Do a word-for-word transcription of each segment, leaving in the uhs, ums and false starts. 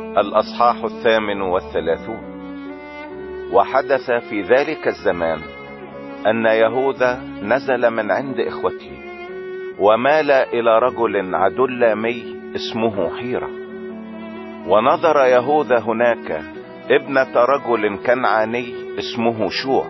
الأصحاح الثامن والثلاثون. وحدث في ذلك الزمان أن يهوذا نزل من عند إخوته ومال إلى رجل عدلامي اسمه حيرة. ونظر يهوذا هناك ابنة رجل كنعاني اسمه شوع،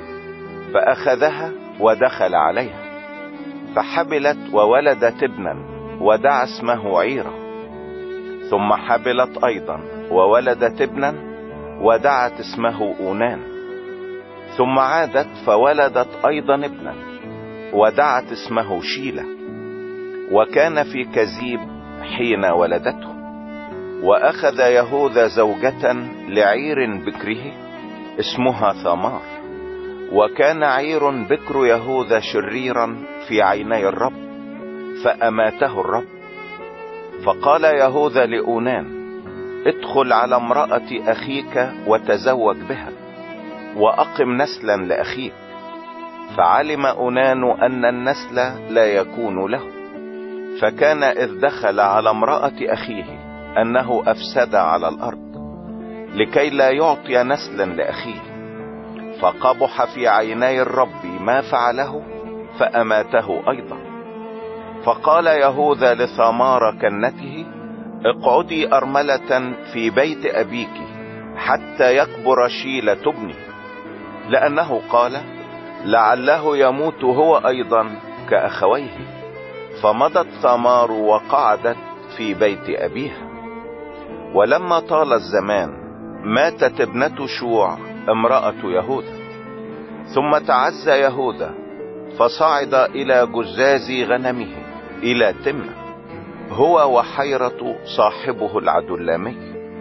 فأخذها ودخل عليها، فحبلت وولدت ابنا ودعا اسمه عيرة. ثم حبلت أيضا وولدت ابنا ودعت اسمه أونان. ثم عادت فولدت أيضا ابنا ودعت اسمه شيلة. وكان في كزيب حين ولدته. وأخذ يهوذا زوجة لعير بكره اسمها ثمار. وكان عير بكر يهوذا شريرا في عيني الرب، فأماته الرب. فقال يهوذا لأونان: ادخل على امرأة أخيك وتزوج بها، وأقم نسلا لأخيك. فعلم أونان أن النسل لا يكون له، فكان إذ دخل على امرأة أخيه أنه أفسد على الأرض لكي لا يعطي نسلا لأخيه. فقبح في عيني الرب ما فعله، فأماته أيضا. فقال يهوذا لثمار كنته: اقعدي أرملة في بيت أبيك حتى يكبر شيلة ابني، لأنه قال: لعله يموت هو أيضا كأخويه. فمضت ثمار وقعدت في بيت أبيها. ولما طال الزمان ماتت ابنة شوع امرأة يهوذا. ثم تعزى يهوذا فصعد إلى جزاز غنمه إلى تمنة، هو وحيرة صاحبه العدلامي.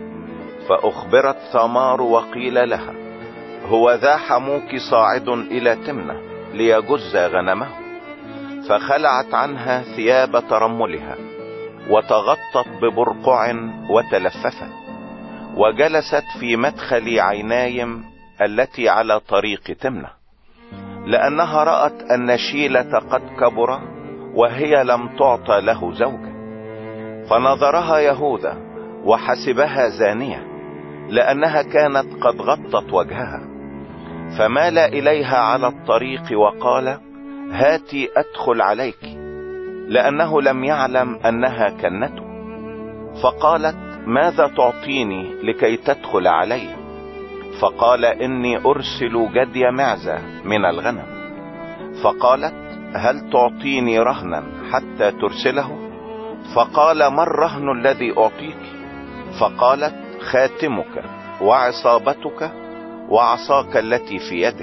فأخبرت ثمار وقيل لها: هو ذا حموك صاعد إلى تمنة ليجز غنمه. فخلعت عنها ثياب ترملها وتغطت ببرقع وتلففت، وجلست في مدخل عينايم التي على طريق تمنة، لأنها رأت أن شيلة قد كبر وهي لم تعطى له زوجا. فنظرها يهوذا وحسبها زانية، لأنها كانت قد غطت وجهها. فمال إليها على الطريق وقال: هاتي أدخل عليك، لأنه لم يعلم أنها كنته. فقالت: ماذا تعطيني لكي تدخل علي؟ فقال: إني أرسل جدي معزة من الغنم. فقالت: هل تعطيني رهنا حتى ترسله؟ فقال: ما الرهن الذي أعطيك؟ فقالت: خاتمك وعصابتك وعصاك التي في يدك.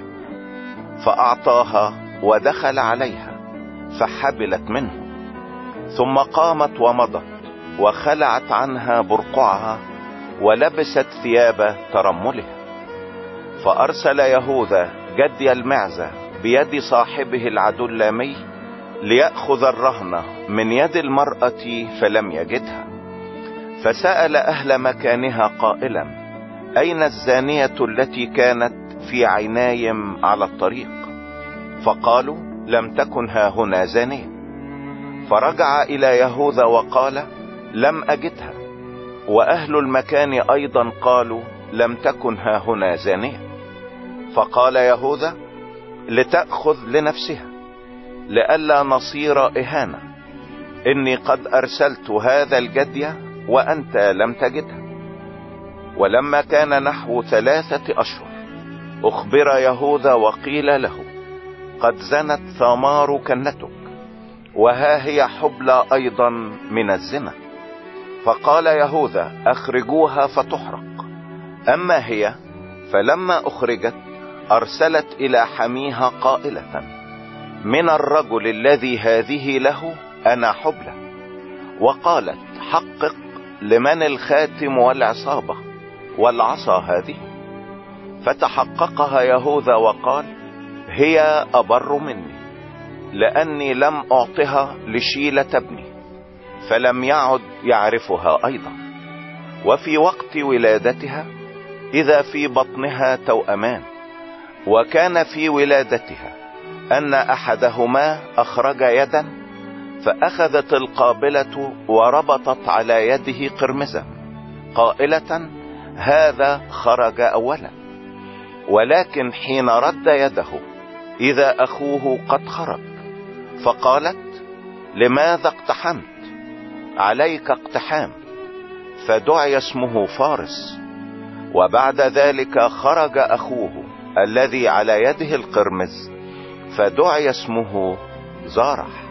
فأعطاها ودخل عليها فحبلت منه. ثم قامت ومضت وخلعت عنها برقعها ولبست ثياب ترملها. فأرسل يهوذا جدي المعزة بيد صاحبه العدلامي ليأخذ الرهن من يد المرأة، فلم يجدها. فسأل أهل مكانها قائلا: أين الزانية التي كانت في عينايم على الطريق؟ فقالوا: لم تكن ها هنا زانية. فرجع إلى يهوذا وقال: لم أجدها. وأهل المكان أيضا قالوا: لم تكن ها هنا زانية. فقال يهوذا: لتأخذ لنفسها لئلا نصير إهانة، إني قد أرسلت هذا الجدي وأنت لم تجدها. ولما كان نحو ثلاثة أشهر أخبر يهوذا وقيل له: قد زنت ثمار كنتك، وها هي حبلى أيضا من الزنا. فقال يهوذا: أخرجوها فتحرق. أما هي فلما أخرجت أرسلت إلى حميها قائلة: من الرجل الذي هذه له أنا حبلى. وقالت: حقق لمن الخاتم والعصابة والعصا هذه؟ فتحققها يهوذا وقال: هي أبر مني، لأني لم أعطها لشيلة ابني. فلم يعد يعرفها أيضا. وفي وقت ولادتها إذا في بطنها توأمان. وكان في ولادتها أن أحدهما أخرج يدا، فأخذت القابلة وربطت على يده قرمزا، قائلة هذا خرج اولا. ولكن حين رد يده اذا اخوه قد خرج، فقالت لماذا اقتحمت؟ عليك اقتحام. فدعي اسمه فارس. وبعد ذلك خرج اخوه الذي على يده القرمز، فدعي اسمه زارح.